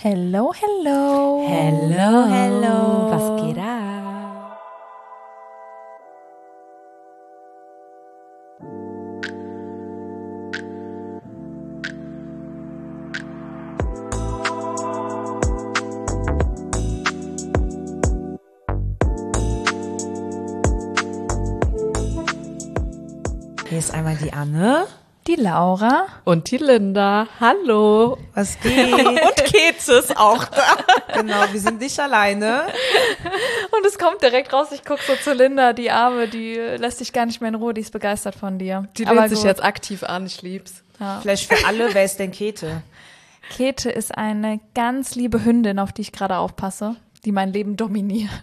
Hello, hello. Hello, hello. Was geht ab? Hier ist einmal die Anne. Die Laura. Und die Linda. Hallo. Was geht? Und Käthe ist auch da. Genau, wir sind nicht alleine. Und es kommt direkt raus, ich gucke so zu Linda, die Arme, die lässt dich gar nicht mehr in Ruhe, die ist begeistert von dir. Die Aber lehnt sich gut. jetzt aktiv an, ich lieb's. Ja. Vielleicht für alle, wer ist denn Käthe? Käthe ist eine ganz liebe Hündin, auf die ich gerade aufpasse, die mein Leben dominiert.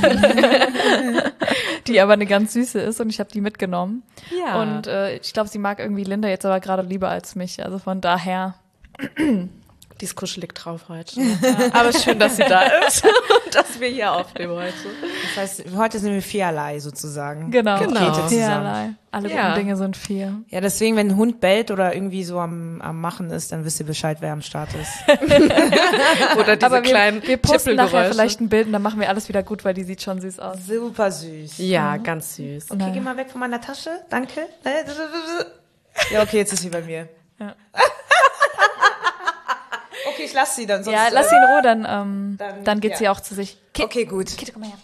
Die aber eine ganz süße ist und ich habe die mitgenommen. Ja. Und ich glaube, sie mag irgendwie Linda jetzt aber gerade lieber als mich. Also von daher. Die ist kuschelig drauf heute. Ja. Aber schön, dass sie da ist und dass wir hier aufnehmen heute. Das heißt, heute sind wir viererlei sozusagen. Genau. Mit Käthe zusammen. Viererlei. Alle Ja. guten Dinge sind 4. Ja, deswegen, wenn ein Hund bellt oder irgendwie so am Machen ist, dann wisst ihr Bescheid, wer am Start ist. Oder diese Aber kleinen wir posten nachher Tippelgeräusche. vielleicht ein Bild und dann machen wir alles wieder gut, weil die sieht schon süß aus. Super süß. Ja, ganz süß. Okay, geh mal weg von meiner Tasche. Danke. Ja, okay, jetzt ist sie bei mir. Ja. Okay, ich lass sie dann. Sonst, Ja, lass sie in Ruhe, dann geht ja. sie auch zu sich. Okay, gut. Käthe, komm mal her.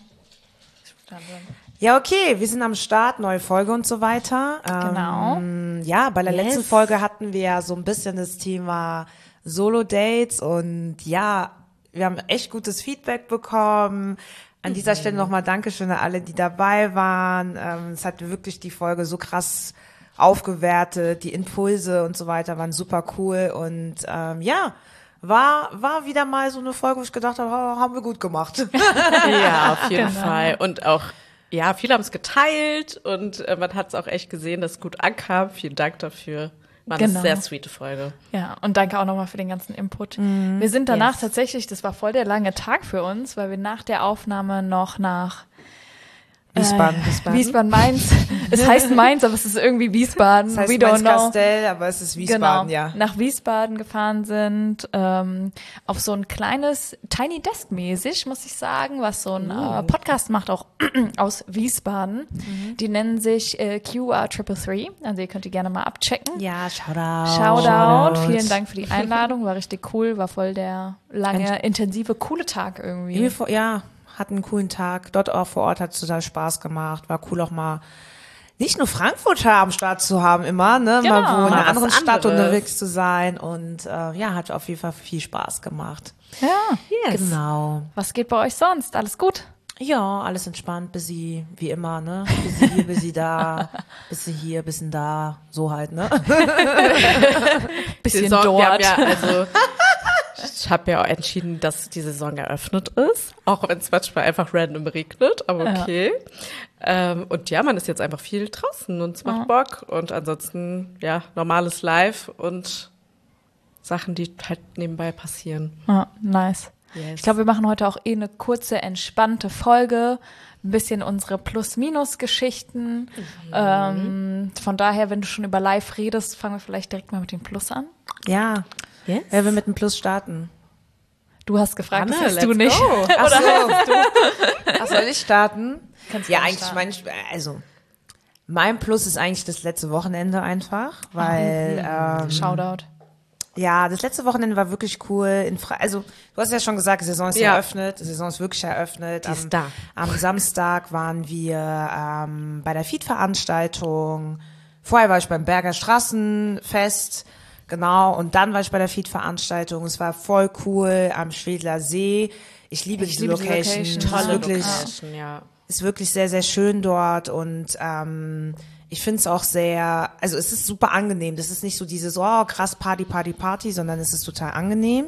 Ja, okay, wir sind am Start, neue Folge und so weiter. Genau. Ja, bei der letzten Folge hatten wir ja so ein bisschen das Thema Solo-Dates und ja, wir haben echt gutes Feedback bekommen. An dieser Stelle nochmal Dankeschön an alle, die dabei waren. Es hat wirklich die Folge so krass aufgewertet, die Impulse und so weiter waren super cool und ja, war wieder mal so eine Folge, wo ich gedacht habe, oh, haben wir gut gemacht. Ja, auf jeden Genau. Fall. Und auch, ja, viele haben es geteilt und man hat es auch echt gesehen, dass es gut ankam. Vielen Dank dafür. War Genau. eine sehr sweete Folge. Ja, und danke auch nochmal für den ganzen Input. Wir sind danach tatsächlich, das war voll der lange Tag für uns, weil wir nach der Aufnahme noch nach Wiesbaden. Mainz. Es heißt Mainz, aber es ist irgendwie Wiesbaden. Das heißt We don't know. Mainz-Kastell, aber es ist Wiesbaden, Genau, ja. nach Wiesbaden gefahren sind, auf so ein kleines Tiny Desk mäßig, muss ich sagen, was so ein Podcast macht, auch aus Wiesbaden. Die nennen sich QR333, also ihr könnt die gerne mal abchecken. Ja, Shoutout. Shoutout, vielen Dank für die Einladung, war richtig cool, war voll der lange, intensive, coole Tag irgendwie. Ja, hatten einen coolen Tag. Dort auch vor Ort hat es total Spaß gemacht. War cool auch mal nicht nur Frankfurter am Start zu haben immer, ne, Genau. mal wo in Mal einer was anderen Stadt anderes. unterwegs zu sein und ja, hat auf jeden Fall viel Spaß gemacht. Ja, Genau. was geht bei euch sonst? Alles gut? Ja, alles entspannt, busy, wie immer, ne? Busy hier, busy da, bisschen hier, bisschen da, so halt, ne? Bisschen Saison, dort. wir haben ja, also, ich habe ja auch entschieden, dass die Saison eröffnet ist, auch wenn es manchmal einfach random regnet, aber okay. Und ja, man ist jetzt einfach viel draußen und es macht Bock und ansonsten, ja, normales Live und Sachen, die halt nebenbei passieren. Ja, nice. Yes. Ich glaube, wir machen heute auch eine kurze, entspannte Folge. Ein bisschen unsere Plus-Minus-Geschichten. Von daher, wenn du schon über Live redest, fangen wir vielleicht direkt mal mit dem Plus an. Ja. Yes. Wer will mit dem Plus starten? Du hast gefragt, Anne, das hast let's du nicht. go. Ach so. Ach, soll ich starten? Kannst Ja, gerne eigentlich mein Plus ist eigentlich das letzte Wochenende einfach, weil Shoutout. ja, das letzte Wochenende war wirklich cool. Also du hast ja schon gesagt, die Saison ist Ja. eröffnet, die Saison ist wirklich eröffnet. Die ist da. Am Samstag waren wir bei der Feed-Veranstaltung. Vorher war ich beim Berger Straßenfest, genau, und dann war ich bei der Feed-Veranstaltung. Es war voll cool am Schwedler See. Ich liebe diese liebe die Location. Location. Es ist Tolle wirklich, Location, ja. ist wirklich sehr, sehr schön dort und ich finde es auch sehr, also es ist super angenehm. Das ist nicht so dieses, oh krass, Party, sondern es ist total angenehm.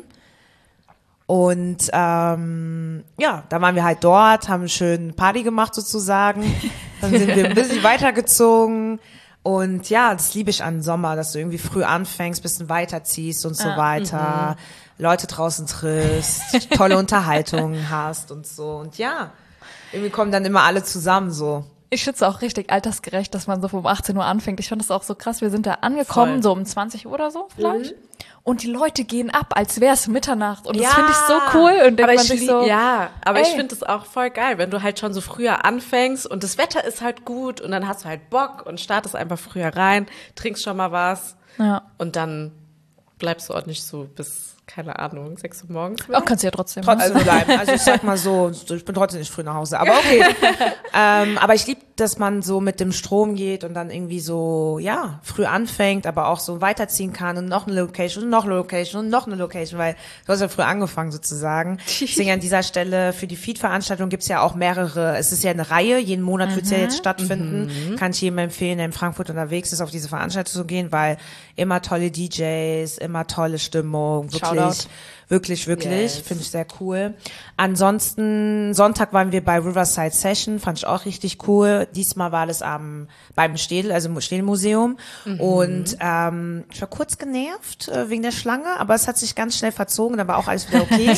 Und ja, da waren wir halt dort, haben schön Party gemacht sozusagen. Dann sind wir ein bisschen weitergezogen. Und ja, das liebe ich an Sommer, dass du irgendwie früh anfängst, bisschen weiterziehst und so weiter. Leute draußen triffst, tolle Unterhaltungen hast und so. Und ja, irgendwie kommen dann immer alle zusammen so. Ich finde es auch richtig altersgerecht, dass man so um 18 Uhr anfängt. Ich fand das auch so krass. Wir sind da angekommen, Voll. so um 20 Uhr oder so vielleicht. Und die Leute gehen ab, als wäre es Mitternacht. Und das finde ich so cool. Und denkt aber man sich so, aber ey. ich finde es auch voll geil, wenn du halt schon so früher anfängst und das Wetter ist halt gut und dann hast du halt Bock und startest einfach früher rein, trinkst schon mal was und dann bleibst du auch nicht so bis, keine Ahnung, 6 Uhr morgens. Oh, kannst du ja trotzdem. Trotzdem bleiben. Also ich sag mal so, ich bin trotzdem nicht früh nach Hause, aber okay. Aber ich liebe, dass man so mit dem Strom geht und dann irgendwie so, ja, früh anfängt, aber auch so weiterziehen kann und noch eine Location und noch eine Location und noch eine Location, weil du hast ja früh angefangen sozusagen. Deswegen an dieser Stelle für die Feed-Veranstaltung gibt's ja auch mehrere, es ist ja eine Reihe, jeden Monat wird's ja jetzt stattfinden. Kann ich jedem empfehlen, der in Frankfurt unterwegs ist, auf diese Veranstaltung zu gehen, weil immer tolle DJs, immer tolle Stimmung, wirklich, Yes. finde ich sehr cool. Ansonsten, Sonntag waren wir bei Riverside Session, fand ich auch richtig cool. Diesmal war das beim Städel, also im Städelmuseum. Und ich war kurz genervt wegen der Schlange, aber es hat sich ganz schnell verzogen, dann war auch alles wieder okay.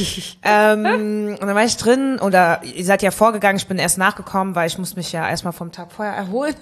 Und dann war ich drin, oder ihr seid ja vorgegangen, ich bin erst nachgekommen, weil ich muss mich ja erstmal vom Tag vorher erholen.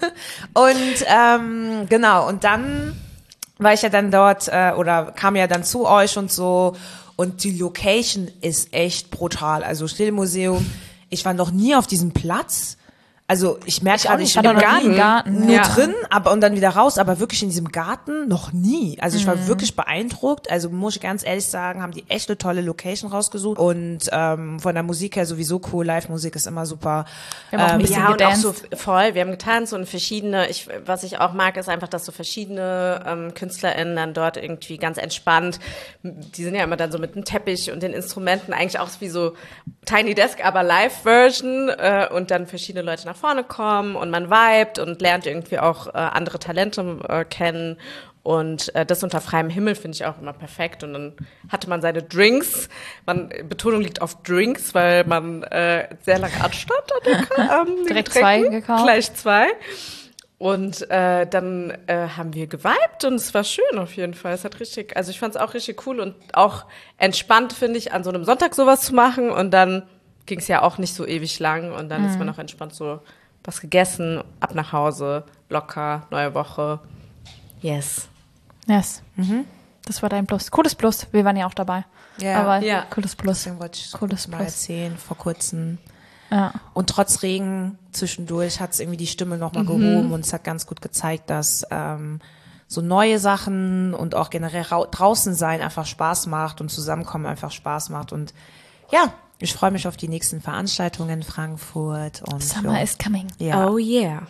Und genau, und dann war ich ja dann dort oder kam ja dann zu euch und so, und die Location ist echt brutal. Also Städelmuseum, ich war noch nie auf diesem Platz. Also ich merke gerade, ich war bin noch nie im Garten. nur Ja. drin, aber und dann wieder raus, aber wirklich in diesem Garten noch nie. Also ich war wirklich beeindruckt. Also muss ich ganz ehrlich sagen, haben die echt eine tolle Location rausgesucht und von der Musik her sowieso cool. Live-Musik ist immer super. Wir haben auch ein bisschen Ja, und auch gedanced. so voll. Wir haben getanzt und was ich auch mag, ist einfach, dass so verschiedene KünstlerInnen dann dort irgendwie ganz entspannt, die sind ja immer dann so mit dem Teppich und den Instrumenten eigentlich auch wie so Tiny Desk, aber Live-Version und dann verschiedene Leute nach vorne kommen und man vibet und lernt irgendwie auch andere Talente kennen. Und das unter freiem Himmel finde ich auch immer perfekt. Und dann hatte man seine Drinks. Betonung liegt auf Drinks, weil man sehr lange anstand an den Direkt Getränken. 2 gekauft. Gleich 2. Und dann haben wir geweibt und es war schön auf jeden Fall. Es hat richtig, also ich fand es auch richtig cool und auch entspannt, finde ich, an so einem Sonntag sowas zu machen. Und dann ging es ja auch nicht so ewig lang und dann ist man auch entspannt so was gegessen, ab nach Hause, locker, neue Woche. Yes. Yes. Das war dein Plus. Cooles Plus. Wir waren ja auch dabei. Ja. Aber Ja. cooles Plus. Deswegen wollte ich Cooles mal Plus. erzählen, vor kurzem. Ja. Und trotz Regen zwischendurch hat es irgendwie die Stimme nochmal gehoben und es hat ganz gut gezeigt, dass so neue Sachen und auch generell draußen sein einfach Spaß macht und Zusammenkommen einfach Spaß macht. Und ja, ich freue mich auf die nächsten Veranstaltungen in Frankfurt. Und Summer is coming. ja. Oh yeah.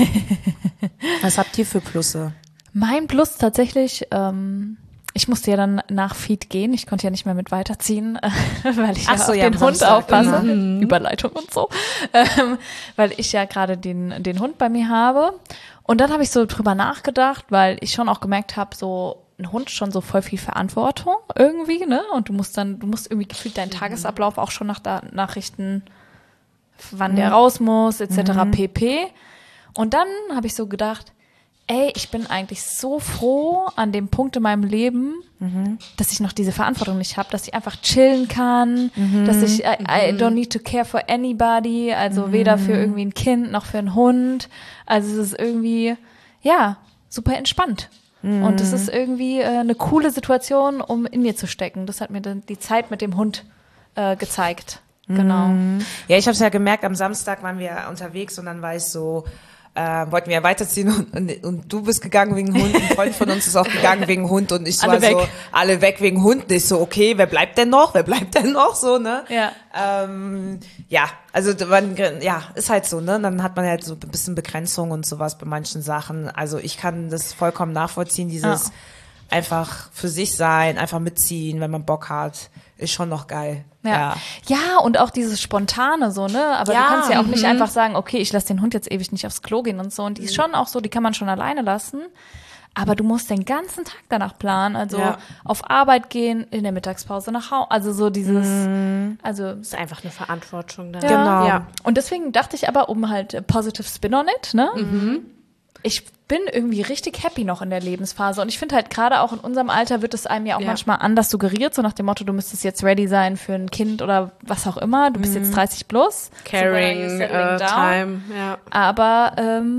Was habt ihr für Plusse? Mein Plus tatsächlich, ich musste ja dann nach Feed gehen. Ich konnte ja nicht mehr mit weiterziehen, weil ich Ach ja so, auf ja, den am Hund Samstag, aufpasse. Überleitung und so. Weil ich ja gerade den Hund bei mir habe. Und dann habe ich so drüber nachgedacht, weil ich schon auch gemerkt habe, so ein Hund schon so voll viel Verantwortung irgendwie, ne? Und du musst irgendwie gefühlt deinen Tagesablauf auch schon nachrichten, wann der raus muss, etc. pp. Und dann habe ich so gedacht, ey, ich bin eigentlich so froh an dem Punkt in meinem Leben, dass ich noch diese Verantwortung nicht habe, dass ich einfach chillen kann, dass ich I don't need to care for anybody, also weder für irgendwie ein Kind noch für einen Hund. Also es ist irgendwie, ja, super entspannt. Und es ist irgendwie eine coole Situation, um in mir zu stecken. Das hat mir dann die Zeit mit dem Hund gezeigt. Genau. Ja, ich habe es ja gemerkt, am Samstag waren wir unterwegs und dann war ich so, wollten wir ja weiterziehen und du bist gegangen wegen Hund, ein Freund von uns ist auch gegangen wegen Hund und ich Alle war weg. so, alle weg wegen Hund. Und ich so, okay, wer bleibt denn noch, so, ne? Ja. Ja, also ja, ist halt so, ne? Dann hat man halt so ein bisschen Begrenzung und sowas bei manchen Sachen. Also ich kann das vollkommen nachvollziehen, dieses einfach für sich sein, einfach mitziehen, wenn man Bock hat, ist schon noch geil. Ja, und auch dieses Spontane so, ne? Aber Ja, du kannst ja auch nicht einfach sagen, okay, ich lasse den Hund jetzt ewig nicht aufs Klo gehen und so. Und die ist schon auch so, die kann man schon alleine lassen. Aber du musst den ganzen Tag danach planen. Also auf Arbeit gehen, in der Mittagspause nach Hause. Also so dieses, also Ist einfach eine Verantwortung da. ja. Genau. Ja. Und deswegen dachte ich aber, um halt positive Spin on it, ne? Ich bin irgendwie richtig happy noch in der Lebensphase. Und ich finde halt gerade auch in unserem Alter wird es einem ja auch manchmal anders suggeriert, so nach dem Motto, du müsstest jetzt ready sein für ein Kind oder was auch immer. Du bist jetzt 30 plus. Caring, time, ja. Aber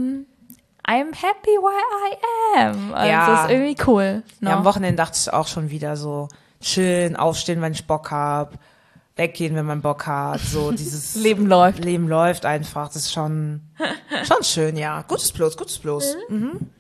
I'm happy where I am. Also das ist irgendwie cool. Ja, am Wochenende dachte ich auch schon wieder so, chillen, aufstehen, wenn ich Bock hab, weggehen, wenn man Bock hat. So dieses Leben läuft. Leben läuft einfach. Das ist schon schön, ja. Gutes Plus. Mhm.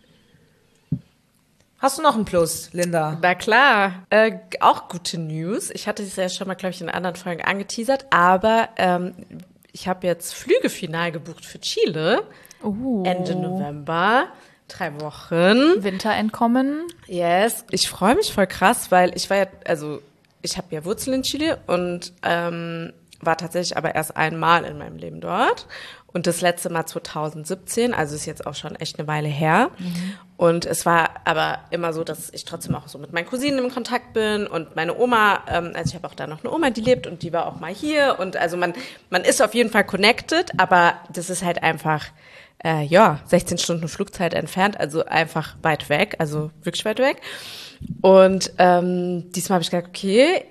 Hast du noch ein Plus, Linda? Na klar, auch gute News. Ich hatte es ja schon mal, glaube ich, in anderen Folgen angeteasert, aber ich habe jetzt Flüge final gebucht für Chile. Ende November, 3 Wochen. Winterentkommen. Yes. Ich freue mich voll krass, weil ich habe ja Wurzeln in Chile und war tatsächlich aber erst einmal in meinem Leben dort. Und das letzte Mal 2017, also ist jetzt auch schon echt eine Weile her. Und es war aber immer so, dass ich trotzdem auch so mit meinen Cousinen im Kontakt bin und meine Oma, also ich habe auch da noch eine Oma, die lebt und die war auch mal hier. Und also man ist auf jeden Fall connected, aber das ist halt einfach 16 Stunden Flugzeit entfernt, also einfach weit weg, also wirklich weit weg. Und diesmal habe ich gedacht, okay,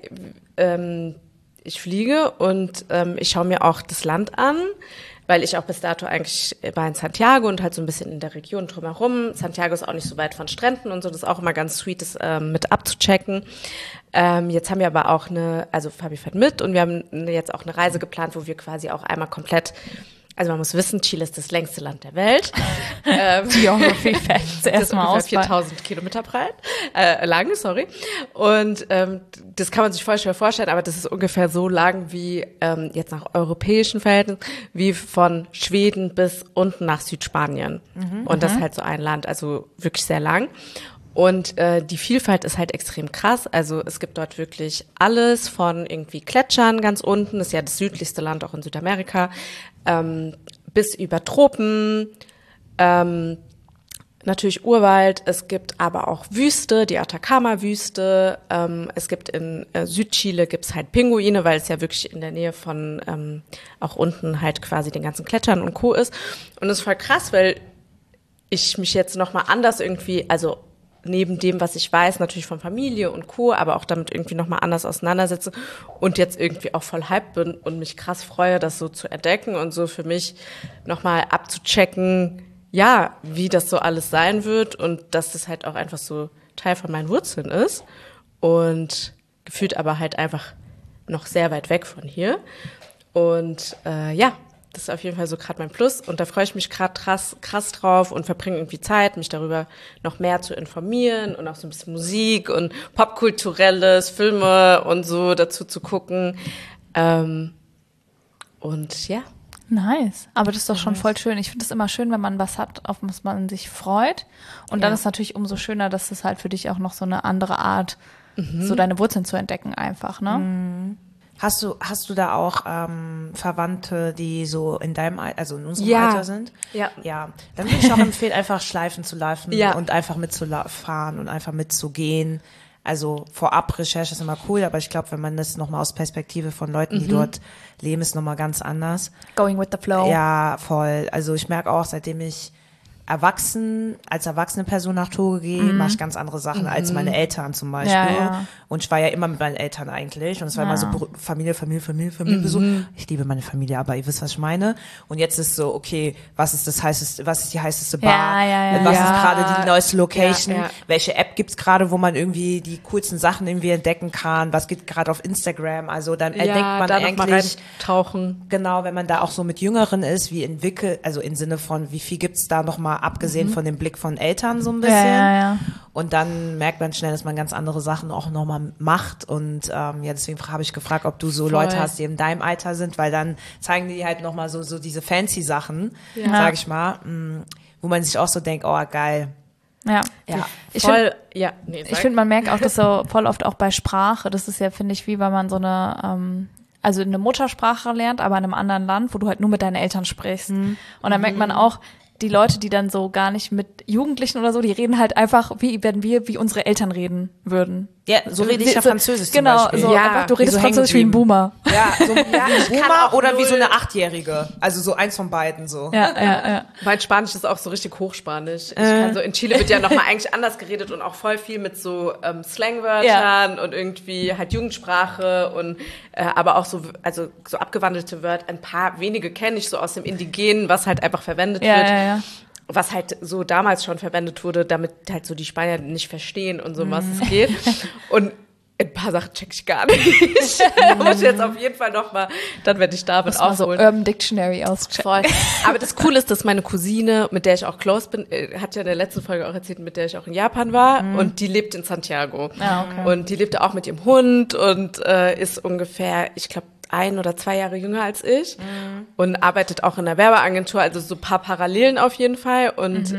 ich fliege und ich schaue mir auch das Land an, weil ich auch bis dato eigentlich war in Santiago und halt so ein bisschen in der Region drumherum. Santiago ist auch nicht so weit von Stränden und so, das ist auch immer ganz sweet, das mit abzuchecken. Jetzt haben wir aber auch also Fabi fährt mit und wir haben jetzt auch eine Reise geplant, wo wir quasi auch einmal komplett. Also man muss wissen, Chile ist das längste Land der Welt. Geography Facts erstmal aus. 4000 Kilometer breit, lang, sorry. Und das kann man sich voll schwer vorstellen, aber das ist ungefähr so lang wie jetzt nach europäischen Verhältnissen, wie von Schweden bis unten nach Südspanien. Und das ist halt so ein Land, also wirklich sehr lang. Und die Vielfalt ist halt extrem krass. Also es gibt dort wirklich alles von irgendwie Gletschern ganz unten, das ist ja das südlichste Land auch in Südamerika, bis über Tropen, natürlich Urwald. Es gibt aber auch Wüste, die Atacama-Wüste. Es gibt in Südchile gibt's halt Pinguine, weil es ja wirklich in der Nähe von auch unten halt quasi den ganzen Gletschern und Co. ist. Und das ist voll krass, weil ich mich jetzt nochmal anders irgendwie, also neben dem, was ich weiß, natürlich von Familie und Co., aber auch damit irgendwie nochmal anders auseinandersetze und jetzt irgendwie auch voll hyped bin und mich krass freue, das so zu entdecken und so für mich nochmal abzuchecken, ja, wie das so alles sein wird und dass das halt auch einfach so Teil von meinen Wurzeln ist und gefühlt aber halt einfach noch sehr weit weg von hier. Und das ist auf jeden Fall so gerade mein Plus und da freue ich mich gerade krass drauf und verbringe irgendwie Zeit, mich darüber noch mehr zu informieren und auch so ein bisschen Musik und Popkulturelles, Filme und so dazu zu gucken. Und ja. Nice. Aber das ist doch schon voll schön. Ich finde es immer schön, wenn man was hat, auf was man sich freut. Und dann ist natürlich umso schöner, dass es halt für dich auch noch so eine andere Art, so deine Wurzeln zu entdecken einfach, ne? Hast du da auch Verwandte, die so in deinem Alter, also in unserem Alter sind? Ja. Ja. Dann würde ich auch empfehlen, einfach Schleifen zu laufen Ja. und einfach mitzufahren und einfach mitzugehen. Also vorab Recherche ist immer cool, aber ich glaube, wenn man das nochmal aus Perspektive von Leuten, die dort leben, ist nochmal ganz anders. Going with the flow. Ja, voll. Also ich merke auch, seitdem ich als erwachsene Person nach Togo gehe, mache ich ganz andere Sachen als meine Eltern zum Beispiel. Ja. Und ich war ja immer mit meinen Eltern eigentlich. Und es war immer so Familie. Besuch. Ich liebe meine Familie, aber ihr wisst, was ich meine. Und jetzt ist so, okay, was ist die heißeste Bar? Was ist gerade die neueste Location? Ja. Welche App gibt's gerade, wo man irgendwie die coolsten Sachen irgendwie entdecken kann? Was geht gerade auf Instagram? Also dann entdeckt man da noch mal eigentlich reintauchen. Genau, wenn man da auch so mit Jüngeren ist, also im Sinne von, wie viel gibt's da noch mal, abgesehen von dem Blick von Eltern so ein bisschen. Ja. Und dann merkt man schnell, dass man ganz andere Sachen auch noch mal macht. Und deswegen habe ich gefragt, ob du so Voll. Leute hast, die in deinem Alter sind, weil dann zeigen die halt noch mal so diese fancy Sachen, sag ich mal, wo man sich auch so denkt, oh geil. Ja. Ich finde, man merkt auch das so voll oft auch bei Sprache. Das ist ja, finde ich, wie wenn man so eine also eine Muttersprache lernt, aber in einem anderen Land, wo du halt nur mit deinen Eltern sprichst. Und dann merkt man auch, die Leute, die dann so gar nicht mit Jugendlichen oder so, die reden halt einfach, wie unsere Eltern reden würden. Ja, so rede ich ja Französisch zum Genau, Beispiel. so Ja, einfach, du redest so Französisch wie ein Boomer. Ja, so wie ein Boomer auch oder wie so null. eine Achtjährige. Also so eins von beiden so. Ja. Mein Spanisch ist auch so richtig Hochspanisch. Ich kann so, in Chile wird ja nochmal eigentlich anders geredet und auch voll viel mit so Slangwörtern und irgendwie halt Jugendsprache und aber auch so, also so abgewandelte Wörter. Ein paar wenige kenne ich so aus dem Indigenen, was halt einfach verwendet wird. Ja. Was halt so damals schon verwendet wurde, damit halt so die Spanier nicht verstehen und so, um was es geht. Und ein paar Sachen check ich gar nicht. Da muss ich jetzt auf jeden Fall nochmal, dann werde ich David Mal so aufholen. Urban Dictionary auschecken. Voll. Aber das Coole ist, dass meine Cousine, mit der ich auch close bin, hat ja in der letzten Folge auch erzählt, mit der ich auch in Japan war, und die lebt in Santiago. Ah, okay. Und die lebte auch mit ihrem Hund und ist ungefähr, ich glaube, 1 oder 2 Jahre jünger als ich und arbeitet auch in einer Werbeagentur, also so ein paar Parallelen auf jeden Fall. Und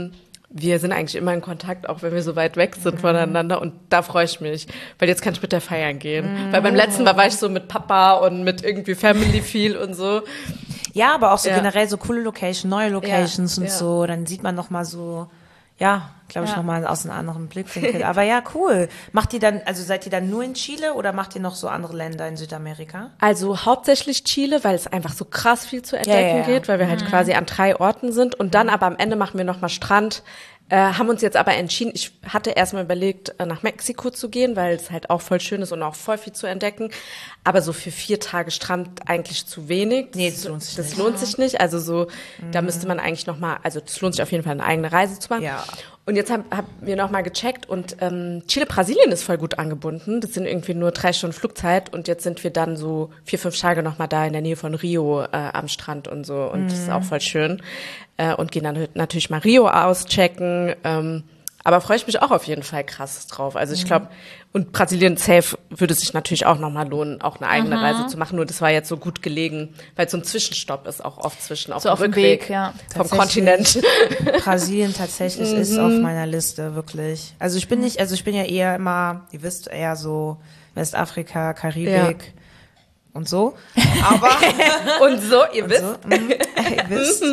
wir sind eigentlich immer in Kontakt, auch wenn wir so weit weg sind voneinander. Und da freue ich mich, weil jetzt kann ich mit der feiern gehen. Weil beim letzten Mal war ich so mit Papa und mit irgendwie Family viel und so. Ja, aber auch so Ja. generell so coole Locations, neue Locations und ja. so. Dann sieht man noch mal so, ja, glaube ich, Ja. noch mal aus einem anderen Blickwinkel. Aber ja, cool. Macht ihr dann, also seid ihr dann nur in Chile oder macht ihr noch so andere Länder in Südamerika? Also hauptsächlich Chile, weil es einfach so krass viel zu entdecken Ja. geht, weil wir halt quasi an 3 Orten sind. Und dann aber am Ende machen wir nochmal Strand. Haben uns jetzt aber entschieden, ich hatte erstmal überlegt, nach Mexiko zu gehen, weil es halt auch voll schön ist und auch voll viel zu entdecken. Aber so für 4 Tage Strand eigentlich zu wenig. Nee, das lohnt sich Das nicht. lohnt sich nicht. Also so, da müsste man eigentlich nochmal, also das lohnt sich auf jeden Fall, eine eigene Reise zu machen. Ja. Und jetzt haben wir nochmal gecheckt und Chile, Brasilien ist voll gut angebunden. Das sind irgendwie nur 3 Stunden Flugzeit und jetzt sind wir dann so 4, 5 Tage nochmal da in der Nähe von Rio am Strand und so und das ist auch voll schön. Und gehen dann natürlich mal Rio auschecken. Aber freue ich mich auch auf jeden Fall krass drauf. Also ich glaube, und Brasilien safe würde sich natürlich auch nochmal lohnen, auch eine eigene Reise zu machen. Nur das war jetzt so gut gelegen, weil so ein Zwischenstopp ist auch oft auf So dem auf dem Rückweg Weg, ja. vom Tatsächlich. Kontinent. Brasilien tatsächlich ist auf meiner Liste, wirklich. Also ich bin nicht, also ich bin ja eher immer, ihr wisst, eher so Westafrika, Karibik und so. Aber Und so, ihr wisst. so, ihr wisst.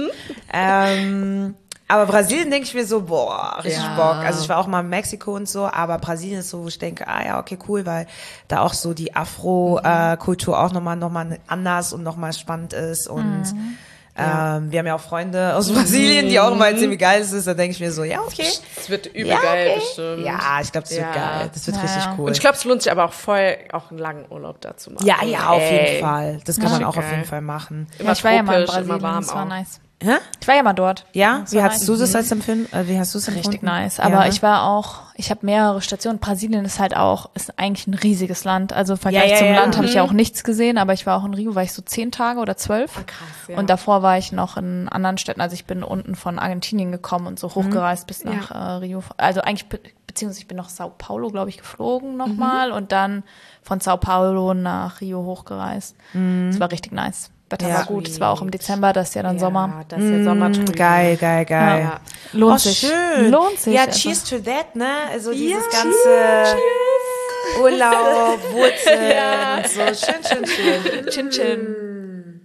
Aber Brasilien denke ich mir so, boah, richtig Ja. Bock. Also ich war auch mal in Mexiko und so, aber Brasilien ist so, wo ich denke, ah ja, okay, cool, weil da auch so die Afro-Kultur auch nochmal anders und nochmal spannend ist und wir haben ja auch Freunde aus Brasilien, die auch immer erzählen, wie geil es ist. Da denke ich mir so, ja, okay. Es wird übel Ja, geil okay. bestimmt. Ja, ich glaube, das wird Ja. geil. Das wird Ja, richtig ja. cool. Und ich glaube, es lohnt sich aber auch voll, auch einen langen Urlaub dazu machen. ja, ja, auf Ey. jeden Fall. Das kann man auch auf geil. jeden Fall machen. Immer Ich war ja mal in tropisch, immer Brasilien, warm das war auch. nice. Hä? Ich war ja mal dort. Ja? Das Wie war hast nice. du das als empfinden? Wie hast du es empfunden? Richtig nice. Ja, Aber ne? ich habe mehrere Stationen. Brasilien ist halt ist eigentlich ein riesiges Land. Also im Vergleich Ja, ja, zum ja. Land habe ich ja auch nichts gesehen, aber ich war auch in Rio, war ich so 10 Tage oder 12. Krass, ja. Und davor war ich noch in anderen Städten. Also ich bin unten von Argentinien gekommen und so hochgereist bis nach Rio. Also eigentlich, beziehungsweise ich bin nach Sao Paulo, glaube ich, geflogen nochmal und dann von Sao Paulo nach Rio hochgereist. Das war richtig nice. Wetter Ja. war gut. Es war auch im Dezember, das ist ja dann Sommer. Ja, das ist ja Sommer drüben. Geil, geil, geil. Ja. Lohnt Oh, sich. schön. Lohnt sich. Ja, einfach. cheers to that, ne? Also dieses ganze Urlaub, Wurzeln und so. Schön, schön, schön. Chin Chin.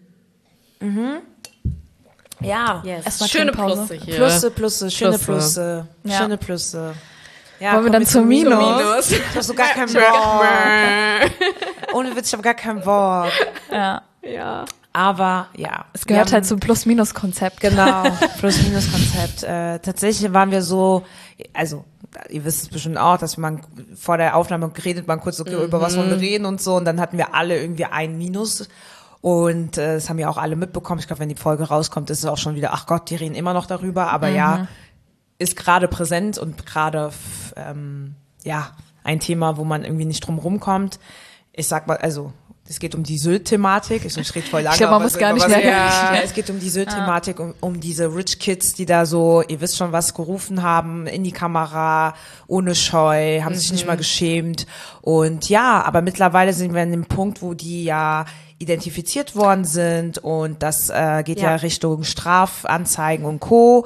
Ja. Yes. Erstmal Schöne Trinkpause. Plusse hier. Plusse, schöne Plusse. Plusse. Ja. Schöne Plusse. Ja, Wollen wir kommen dann zur Minus? Minus. Ich hab so gar keinen Bock. Ohne Witz, ich hab gar keinen Bock. Ja. Ja. Aber ja. Es gehört halt zum Plus-Minus-Konzept. Genau, Plus-Minus-Konzept. Tatsächlich waren wir so, also ihr wisst es bestimmt auch, dass man vor der Aufnahme geredet, man kurz, okay, über was wollen wir reden und so, und dann hatten wir alle irgendwie ein Minus. Und das haben ja auch alle mitbekommen. Ich glaube, wenn die Folge rauskommt, ist es auch schon wieder, ach Gott, die reden immer noch darüber. Aber ja, ist gerade präsent und gerade ja ein Thema, wo man irgendwie nicht drum rumkommt. Ich sag mal, also es geht um die Sylt-Thematik. Ich rede voll lange. Ich glaube, man aber muss so gar über nicht was- mehr. Ja, es geht um die Sylt-Thematik, um diese Rich Kids, die da so, ihr wisst schon, was gerufen haben, in die Kamera, ohne Scheu, haben sich nicht mal geschämt. Und ja, aber mittlerweile sind wir an dem Punkt, wo die ja identifiziert worden sind und das geht ja Ja. Richtung Strafanzeigen und Co.,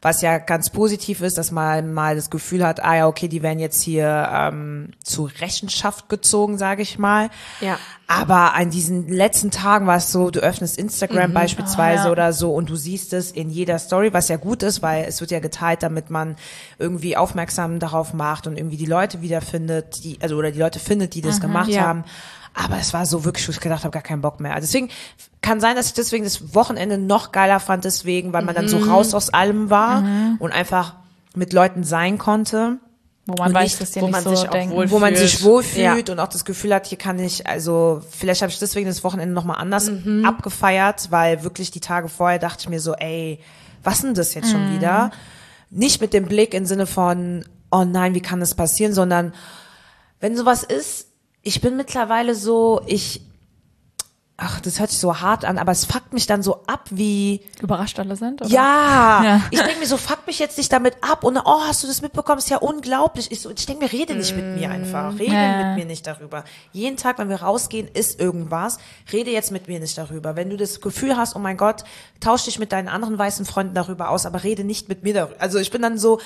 was ja ganz positiv ist, dass man mal das Gefühl hat, ja, okay, die werden jetzt hier zur Rechenschaft gezogen, sage ich mal. Ja. Aber an diesen letzten Tagen war es so, du öffnest Instagram beispielsweise oder so und du siehst es in jeder Story, was ja gut ist, weil es wird ja geteilt, damit man irgendwie aufmerksam darauf macht und irgendwie die Leute wiederfindet, oder die Leute findet, die das gemacht haben. Aber es war so wirklich, wo ich gedacht habe, gar keinen Bock mehr. Also deswegen kann sein, dass ich deswegen das Wochenende noch geiler fand, deswegen, weil man dann so raus aus allem war und einfach mit Leuten sein konnte. Wo man weiß, dass die nicht so denken. Wo man sich wohlfühlt und auch das Gefühl hat, hier kann ich, also vielleicht habe ich deswegen das Wochenende nochmal anders abgefeiert, weil wirklich die Tage vorher dachte ich mir so, ey, was denn das jetzt schon wieder? Nicht mit dem Blick im Sinne von, oh nein, wie kann das passieren, sondern wenn sowas ist, ich bin mittlerweile so, das hört sich so hart an, aber es fuckt mich dann so ab, wie überrascht alle sind, oder? Ja. Ich denke mir so, fuck mich jetzt nicht damit ab und hast du das mitbekommen, ist ja unglaublich. Ich denke mir, rede nicht mit mir einfach, rede mit mir nicht darüber. Jeden Tag, wenn wir rausgehen, ist irgendwas, rede jetzt mit mir nicht darüber. Wenn du das Gefühl hast, oh mein Gott, tausch dich mit deinen anderen weißen Freunden darüber aus, aber rede nicht mit mir darüber. Also ich bin dann so,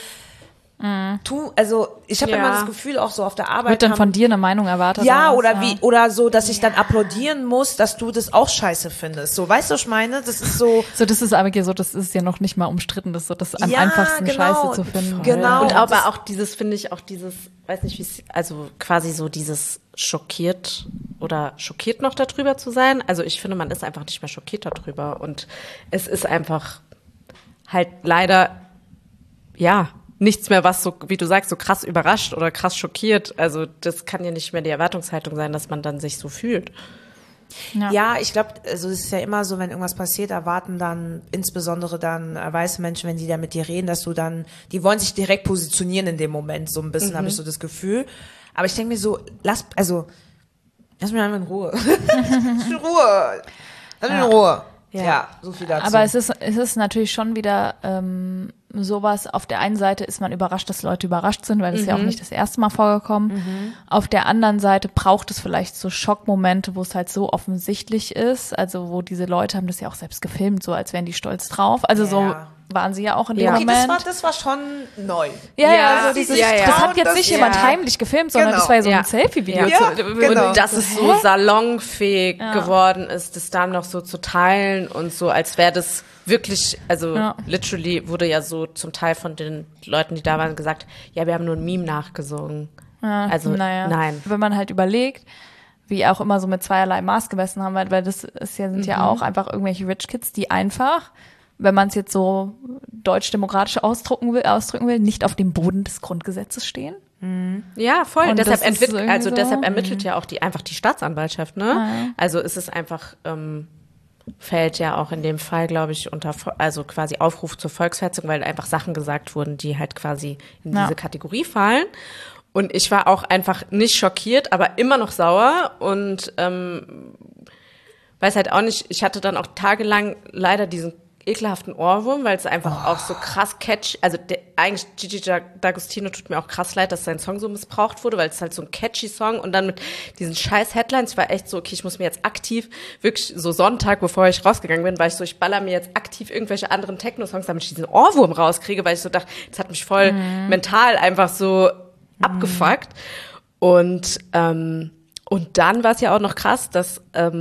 ich habe immer das Gefühl, auch so auf der Arbeit. Wird dann von dir eine Meinung erwartet? Ja, oder so, dass ich dann applaudieren muss, dass du das auch scheiße findest. So, weißt du, was ich meine? Das ist so. So, das ist aber so, das ist ja noch nicht mal umstritten, das ist so das am einfachsten Scheiße zu finden. Genau. Und aber auch dieses, finde ich, weiß nicht, wie es, also quasi so dieses schockiert noch darüber zu sein. Also ich finde, man ist einfach nicht mehr schockiert darüber und es ist einfach halt leider, nichts mehr, was so, wie du sagst, so krass überrascht oder krass schockiert. Also das kann ja nicht mehr die Erwartungshaltung sein, dass man dann sich so fühlt. Ja, ich glaube, also es ist ja immer so, wenn irgendwas passiert, erwarten dann insbesondere dann weiße Menschen, wenn die da mit dir reden, dass du dann, die wollen sich direkt positionieren in dem Moment, so ein bisschen habe ich so das Gefühl. Aber ich denke mir so, lass mich einfach in Ruhe. Lass mich in Ruhe. Ja, so viel dazu. Aber es ist natürlich schon wieder sowas, auf der einen Seite ist man überrascht, dass Leute überrascht sind, weil das ist ja auch nicht das erste Mal vorgekommen. Auf der anderen Seite braucht es vielleicht so Schockmomente, wo es halt so offensichtlich ist, also wo diese Leute haben das ja auch selbst gefilmt, so als wären die stolz drauf. Also so waren sie ja auch in dem Moment. Das war schon neu. Also das hat jetzt nicht jemand heimlich gefilmt, sondern das war ja so ein Selfie-Video. Ja, genau. Und dass es so salonfähig geworden ist, das dann noch so zu teilen und so, als wäre das wirklich, also literally wurde ja so zum Teil von den Leuten, die da waren, gesagt, ja, wir haben nur ein Meme nachgesungen. Also nein. Wenn man halt überlegt, wie auch immer so mit zweierlei Maß gemessen haben, weil das sind ja auch einfach irgendwelche Rich Kids, die einfach, wenn man es jetzt so deutsch-demokratisch ausdrücken will, nicht auf dem Boden des Grundgesetzes stehen. Ja, voll. Und deshalb deshalb ermittelt ja auch einfach die Staatsanwaltschaft, ne? Also ist es einfach, fällt ja auch in dem Fall, glaube ich, also quasi Aufruf zur Volksverhetzung, weil einfach Sachen gesagt wurden, die halt quasi in diese Kategorie fallen. Und ich war auch einfach nicht schockiert, aber immer noch sauer und weiß halt auch nicht, ich hatte dann auch tagelang leider diesen ekelhaften Ohrwurm, weil es einfach auch so krass catchy, also eigentlich Gigi D'Agostino tut mir auch krass leid, dass sein Song so missbraucht wurde, weil es halt so ein catchy Song und dann mit diesen scheiß Headlines war echt so, okay, ich muss mir jetzt aktiv, wirklich so Sonntag, bevor ich rausgegangen bin, war ich so, ich baller mir jetzt aktiv irgendwelche anderen Techno-Songs, damit ich diesen Ohrwurm rauskriege, weil ich so dachte, das hat mich voll mental einfach so abgefuckt und dann war es ja auch noch krass, dass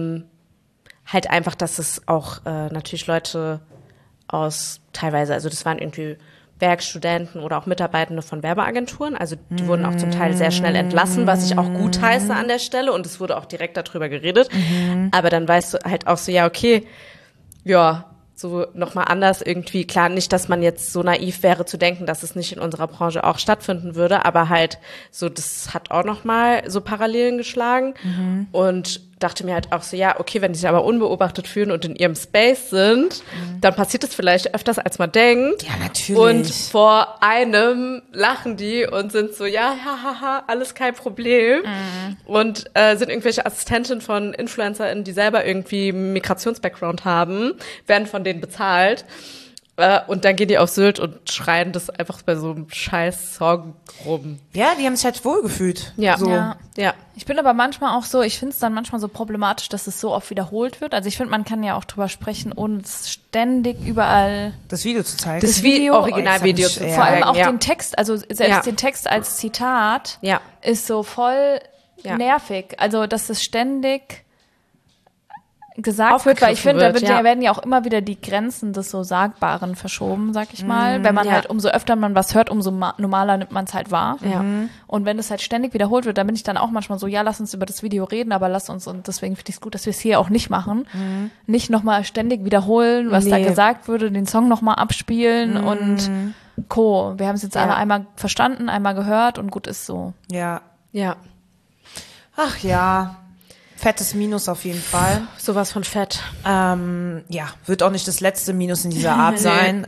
halt einfach, dass es auch natürlich Leute aus teilweise, also das waren irgendwie Werkstudenten oder auch Mitarbeitende von Werbeagenturen, also die wurden auch zum Teil sehr schnell entlassen, was ich auch gut heiße an der Stelle und es wurde auch direkt darüber geredet, aber dann weißt du halt auch so, ja okay, ja, so nochmal anders irgendwie, klar, nicht, dass man jetzt so naiv wäre zu denken, dass es nicht in unserer Branche auch stattfinden würde, aber halt so, das hat auch nochmal so Parallelen geschlagen und dachte mir halt auch so, ja, okay, wenn die sich aber unbeobachtet fühlen und in ihrem Space sind, dann passiert es vielleicht öfters, als man denkt. Ja, natürlich. Und vor einem lachen die und sind so, ja, hahaha, alles kein Problem. Und sind irgendwelche Assistentinnen von InfluencerInnen, die selber irgendwie Migrations-Background haben, werden von denen bezahlt. Und dann gehen die auf Sylt und schreien das einfach bei so einem scheiß Song rum. Ja, die haben sich halt wohlgefühlt. Ja. So. Ja. Ich bin aber manchmal auch so, ich finde es dann manchmal so problematisch, dass es so oft wiederholt wird. Also ich finde, man kann ja auch drüber sprechen, ohne es ständig überall Das Video zu zeigen. Das Video, Originalvideo zu Ja. vor allem auch ja. den Text, also selbst Ja. den Text als Zitat Ja. ist so voll Ja. nervig. Also, dass es ständig gesagt wird, weil ich Aufgegriffen finde, da wird, ja. werden ja auch immer wieder die Grenzen des so Sagbaren verschoben, sag ich mal. Wenn man ja. halt, umso öfter man was hört, umso normaler nimmt man es halt wahr. Ja. Und wenn es halt ständig wiederholt wird, dann bin ich dann auch manchmal so, ja, lass uns über das Video reden, aber lass uns, und deswegen finde ich es gut, dass wir es hier auch nicht machen, nicht nochmal ständig wiederholen, was da Nee. gesagt wurde, den Song nochmal abspielen und Co. Wir haben es jetzt alle einmal verstanden, einmal gehört und gut ist so. Ja. Ja. Ach ja. Fettes Minus auf jeden Fall. Sowas von fett. Ja, wird auch nicht das letzte Minus in dieser Art sein.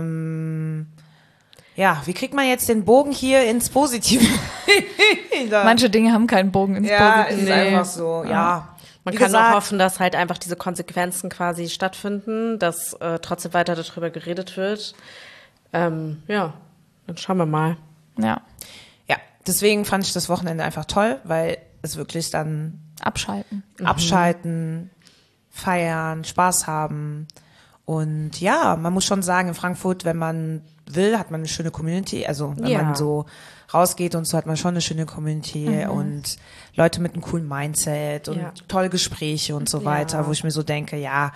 Ja, wie kriegt man jetzt den Bogen hier ins Positive? Manche Dinge haben keinen Bogen ins ja, Positive. ist einfach so, ja. Man Wie kann gesagt, auch hoffen, dass halt einfach diese Konsequenzen quasi stattfinden, dass trotzdem weiter darüber geredet wird. Ja, dann schauen wir mal. Ja, Ja, deswegen fand ich das Wochenende einfach toll, weil es wirklich dann abschalten. abschalten, feiern, Spaß haben. Und ja, man muss schon sagen, in Frankfurt, wenn man will, hat man eine schöne Community. Also wenn Ja. man so rausgeht und so, hat man schon eine schöne Community und Leute mit einem coolen Mindset und Ja. tolle Gespräche und so Ja. weiter, wo ich mir so denke, ja,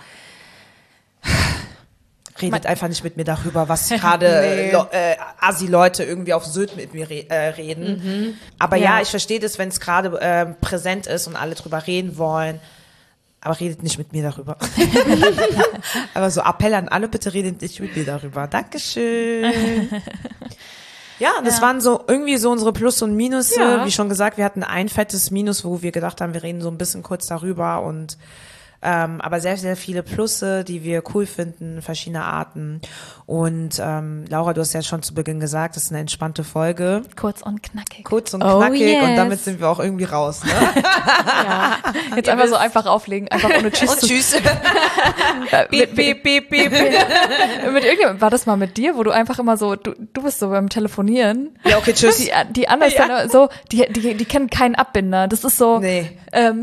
redet einfach nicht mit mir darüber, was gerade Assi-Leute irgendwie auf Sylt mit mir reden. Aber ja, ich verstehe das, wenn es gerade präsent ist und alle drüber reden wollen. Aber redet nicht mit mir darüber. Aber so Appell an alle, bitte redet nicht mit mir darüber. Dankeschön. Ja, das waren so irgendwie so unsere Plus und Minus. Ja. Wie schon gesagt, wir hatten ein fettes Minus, wo wir gedacht haben, wir reden so ein bisschen kurz darüber und aber sehr, sehr viele Plusse, die wir cool finden, verschiedene Arten. Und Laura, du hast ja schon zu Beginn gesagt, das ist eine entspannte Folge. Kurz und knackig. Kurz und Oh, knackig yes. und damit sind wir auch irgendwie raus. Ne? Jetzt einfach so einfach auflegen, einfach ohne Tschüss. Und tschüss. Mit irgendjemandem, war das mal mit dir, wo du einfach immer so, du bist so beim Telefonieren. Ja, okay, tschüss. Die anderen sind so, die kennen keinen Abbinder. Das ist so, Nee.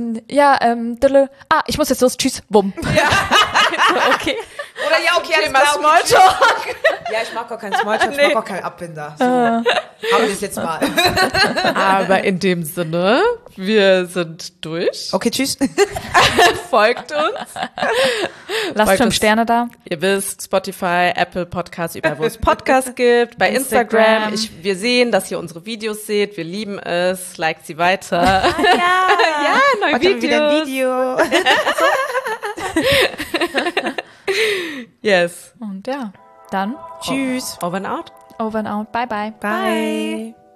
ich muss jetzt los, tschüss, bumm. Ja. Okay. Oder ja, okay, alles Thema klar, okay, Smalltalk. tschüss. Ja, ich mag auch keinen Smalltalk, ich mag auch keinen Abbinder. So, haben wir das jetzt mal. Aber in dem Sinne, wir sind durch. Okay, tschüss. Folgt uns. Lasst Folgt 5 uns. Sterne da. Ihr wisst, Spotify, Apple Podcasts, überall wo es Podcasts gibt, bei Instagram. Instagram. Wir sehen, dass ihr unsere Videos seht. Wir lieben es. Liked sie weiter. Ja, neue heute haben wir wieder ein Video. Yes. Und ja, dann Tschüss. Over and out. over and out. Bye, bye. Bye.